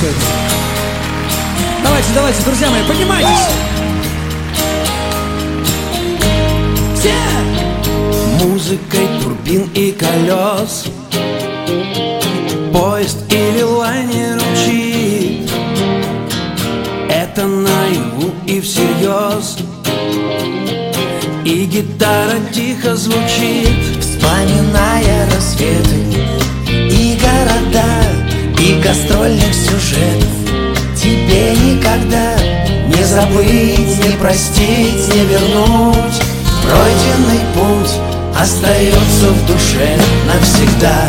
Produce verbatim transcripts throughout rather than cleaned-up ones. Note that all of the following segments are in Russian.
сегодня. Давайте, давайте, друзья мои, поднимайтесь. Все! Музыкой турбин и колес поезд или лайнер учит. Это наяву и всерьез. И гитара тихо звучит, вспоминая рассветы и города, и гастрольных сюжетов. Тебе никогда не забыть, не простить, не вернуть. Пройденный путь остается в душе навсегда.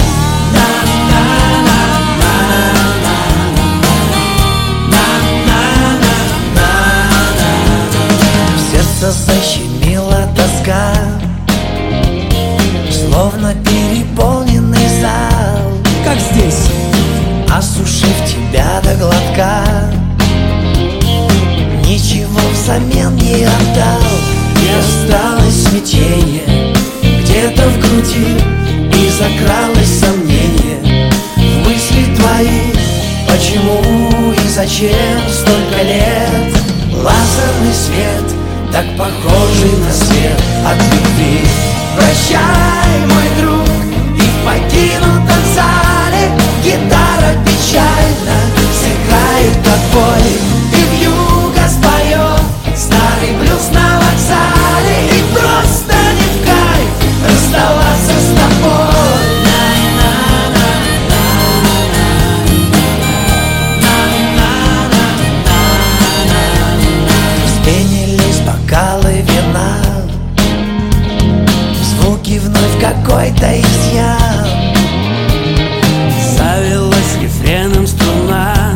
В сердце защемила тоска, словно переполненный зал, как здесь, осушив тебя до глотка. Ничего взамен не отдал, и осталось смятение где-то в груди, и закралось сомнение в мысли твои. Почему и зачем столько лет? Лазерный свет, так похожий на свет от любви. Прощай, мой друг, и в покинутом зале гитара печально сыграет тобой. И вьюга споет старый блюз на вокзале, и просто не в кайф расставаться с тобой. Вспенились бокалы вина, звуки вновь какой-то изъян. завелась рефреном струна,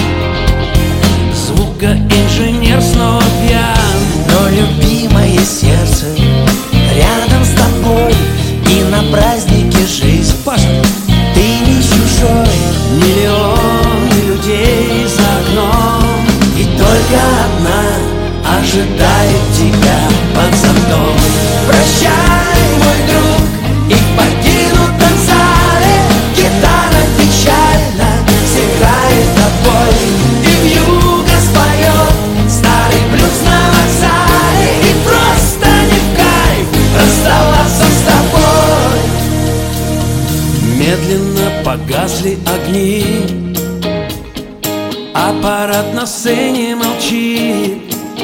звукоинженер снова пьян. Но любимое сердце рядом с тобой, и на празднике жизнь, Паша, ты не чужой. Миллионы людей за окном, И только одна ожидает тебя под зонтом. Прощай, мой друг, и в покинутом зале гитара печально сыграет тобой. И вьюга споет старый блюз на вокзале, и просто не в кайф расставаться с тобой. медленно погасли огни. Аппарат на сцене молчит,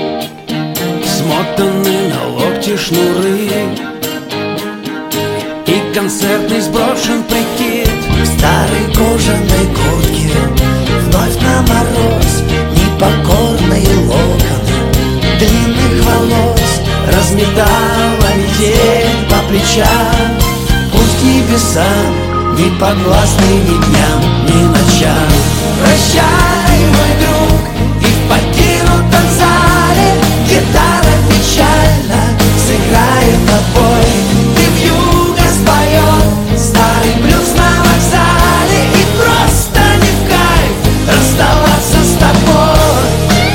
смотаны на локти шнуры, и концертный сброшен прикид. В старой кожаной куртке вновь на мороз, непокорные локоны длинных волос разметала метель по плечам. Пусть небесам не подвластны ни дням, ни ночам. Прощай, мой друг, и в покинутом зале гитара печально сыграет тобой. Ты вьюга споет старый блюз на вокзале, и просто не в кайф расставаться с тобой.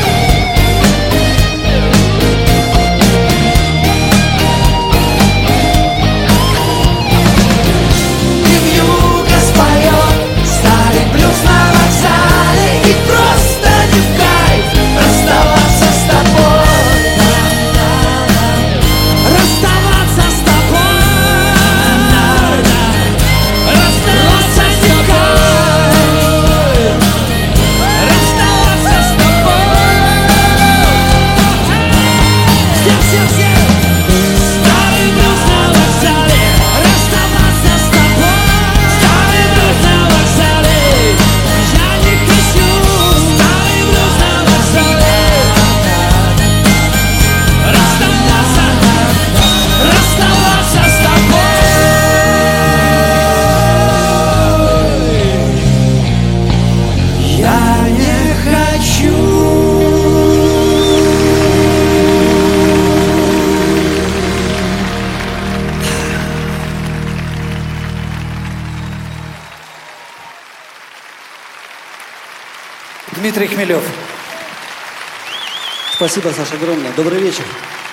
Ты вьюга споет старый блюз на вокзале, и просто не в кайф расставаться с тобой. расставаться с тобой, расставаться не в кайф, расставаться с тобой. Все, все, все. Старый блюз на вокзале, расставаться с тобой. Старый блюз на вокзале, я не кричу. Старый блюз на вокзале, расставаться, расставаться с тобой. Я не хочу. Дмитрий Хмелев. Спасибо, Саша, огромное. Добрый вечер.